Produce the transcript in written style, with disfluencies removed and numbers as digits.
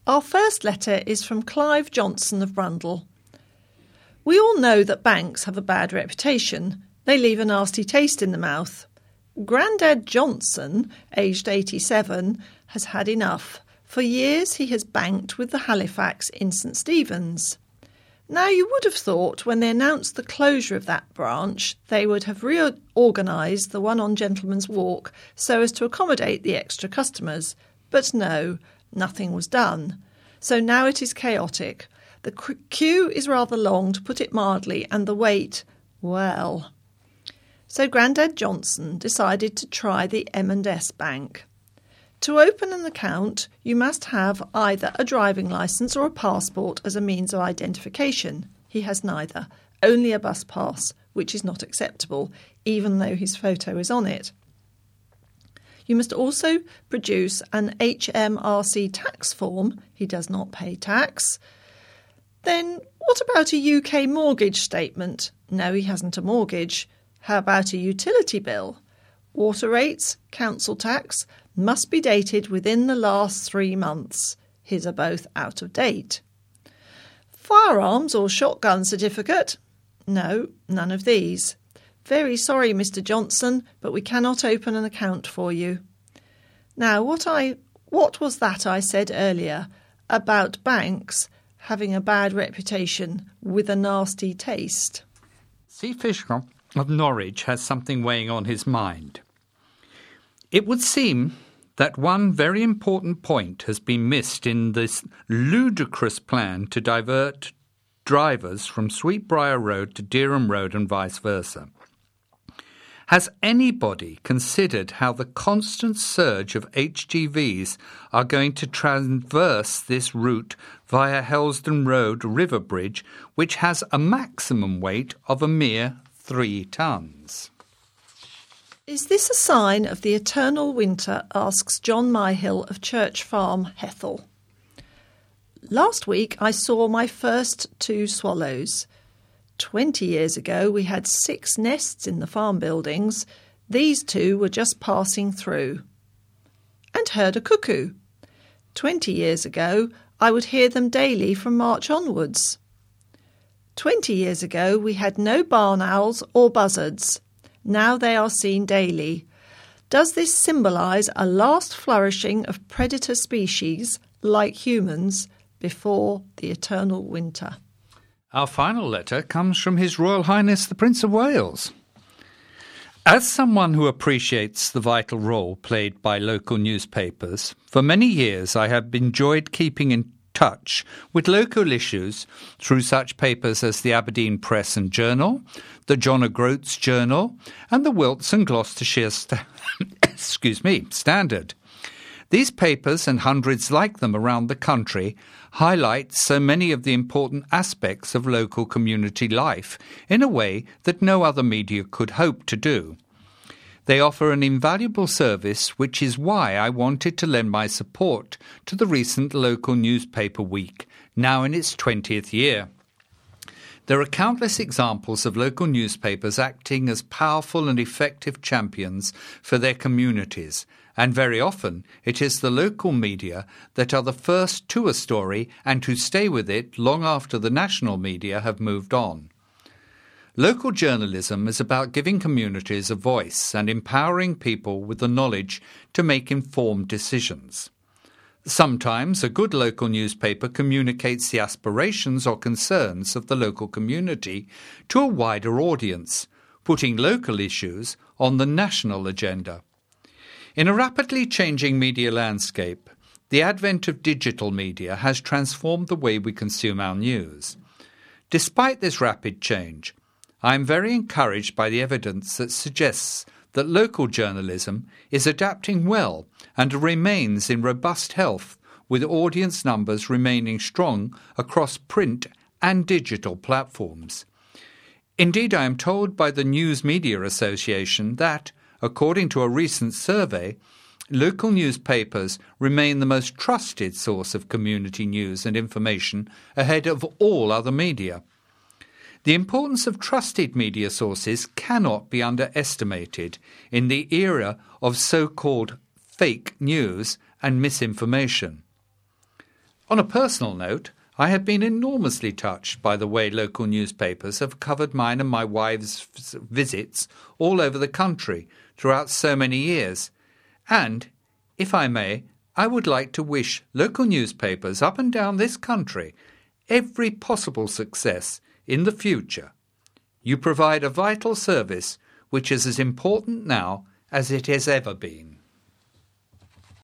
Our first letter is from Clive Johnson of Brundall. We all know that banks have a bad reputation. They leave a nasty taste in the mouth. Grandad Johnson, aged 87, has had enough. For years he has banked with the Halifax in St Stephen's. Now you would have thought when they announced the closure of that branch they would have reorganised the one on Gentleman's Walk so as to accommodate the extra customers. But no, nothing was done. So now it is chaotic. The queue is rather long, to put it mildly, and the wait, well. So Grandad Johnson decided to try the M&S Bank. To open an account, you must have either a driving licence or a passport as a means of identification. He has neither, only a bus pass, which is not acceptable, even though his photo is on it. You must also produce an HMRC tax form. He does not pay tax. Then what about a UK mortgage statement? No, he hasn't a mortgage. How about a utility bill? Water rates, council tax, must be dated within the last 3 months. His are both out of date. Firearms or shotgun certificate? No, none of these. Very sorry, Mr. Johnson, but we cannot open an account for you. Now, what was that I said earlier about banks having a bad reputation with a nasty taste? C. Fisher of Norwich has something weighing on his mind. It would seem that one very important point has been missed in this ludicrous plan to divert drivers from Sweetbriar Road to Dereham Road and vice versa. Has anybody considered how the constant surge of HGVs are going to traverse this route via Helsden Road River Bridge, which has a maximum weight of a mere 3 tons? Is this a sign of the eternal winter, asks John Myhill of Church Farm, Hethel. Last week I saw my first 2 swallows. 20 years ago we had 6 nests in the farm buildings. These 2 were just passing through. And heard a cuckoo. 20 years ago I would hear them daily from March onwards. 20 years ago we had no barn owls or buzzards. Now they are seen daily. Does this symbolise a last flourishing of predator species, like humans, before the eternal winter? Our final letter comes from His Royal Highness the Prince of Wales. As someone who appreciates the vital role played by local newspapers, for many years I have enjoyed keeping in touch with local issues through such papers as the Aberdeen Press and Journal, the John O'Groats Journal, and the Wilts and Gloucestershire Standard. These papers and hundreds like them around the country highlight so many of the important aspects of local community life in a way that no other media could hope to do. They offer an invaluable service, which is why I wanted to lend my support to the recent Local Newspaper Week, now in its 20th year. There are countless examples of local newspapers acting as powerful and effective champions for their communities, and very often it is the local media that are the first to a story and who stay with it long after the national media have moved on. Local journalism is about giving communities a voice and empowering people with the knowledge to make informed decisions. Sometimes a good local newspaper communicates the aspirations or concerns of the local community to a wider audience, putting local issues on the national agenda. In a rapidly changing media landscape, the advent of digital media has transformed the way we consume our news. Despite this rapid change, I am very encouraged by the evidence that suggests that local journalism is adapting well and remains in robust health, with audience numbers remaining strong across print and digital platforms. Indeed, I am told by the News Media Association that, according to a recent survey, local newspapers remain the most trusted source of community news and information ahead of all other media. The importance of trusted media sources cannot be underestimated in the era of so-called fake news and misinformation. On a personal note, I have been enormously touched by the way local newspapers have covered mine and my wife's visits all over the country throughout so many years. And, if I may, I would like to wish local newspapers up and down this country every possible success in the future. You provide a vital service which is as important now as it has ever been.